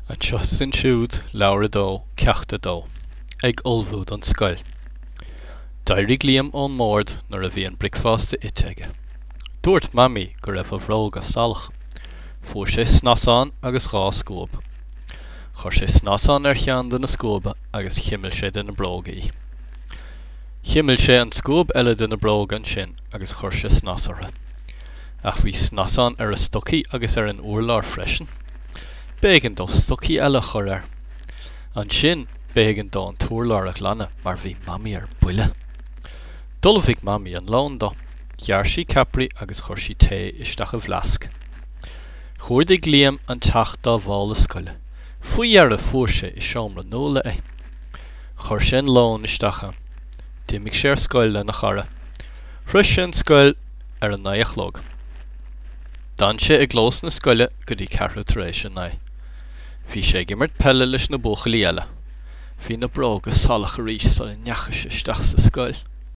Anseo sin siúd leabhar dó ceachta dó, ag olbhúd an scoil. D'éirigh Liam ón mórd nuair a bhí an bricfeasta ite aige. Dúirt mammy go raibh a bhróg a salach. Fuair sé snasán agus dhá scóib. Chuir sé snasán ar cheann de na scóibe agus chiimiil sé de na brógaí. Chiimiil sé an scóib eile de na bróga an sin agus chuir sé snasartha. Ach bhí snasán ar a stocaí agus ar an uairlár freisin. Bégan dó stocaí eile chur ar. An sin bégan dó an túrlárach lena mar bhí mammy ar buile. Dulmhigh mammy an lán dó. Ghearr sí capri agus chuir sí té isteach a bhlasc. Chúirdigh Liam an teach dá bhála scoile. Faoi ar a fuair sé I seomra nóla é. Chuir sé an lán isteach an. D'imigh sé ar scoil le na chara. Thris sé an scoil ar an naidhchlog. Dan sé ag glós na scoile go dtí ceathrú tar éis an naidh. Bhí sé gimmert pelle leis na buachaillí eile. Bhí na bróga salach arís sa neachas isteach sa scoil.